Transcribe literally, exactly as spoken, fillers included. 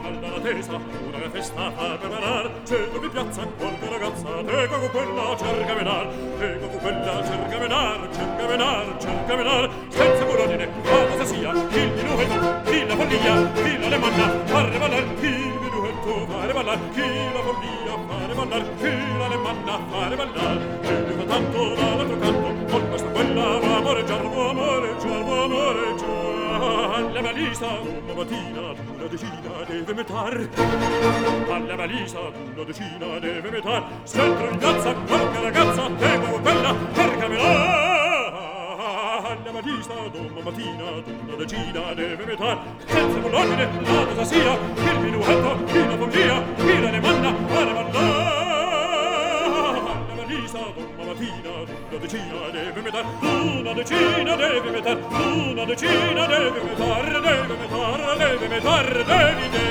scalda la tesa, una festa fa preparar, se tu mi piazza qualche ragazza, teco con quella cerca menar, teco con quella cerca menar, cerca menar, cerca menar, senza colonine, ma cosa sia, il minuetto, chi la follia, chi la le manna, fare ballar, chi il minuetto, fare ballar, chi la follia, fare ballar, chi la le manna, fare ballar, e mi fa tanto dall'altro canto, con questa quella va amoreggiar, va amoreggiar, va amoreggiar. Alla balisa una mattina una decina deve metar, alla balisa una decina deve metar, se entro in piazza qualche ragazza devo quella cercamela. Alla balisa una mattina una decina deve metar, senza colonnine la cosa sia, il minuetto, chi la follia, chi la ne manna, fare ballare. Alla balisa una mattina una decina deve metar, una decina deve metar, una decina deve metar, deve metar, deve metar, devi